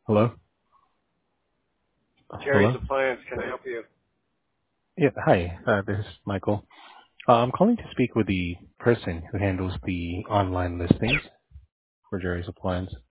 Hello? Jerry's Hello? Appliance, can I help you? Yeah, hi. This is Michael. I'm calling to speak with the person who handles the online listings for Jerry's Appliance.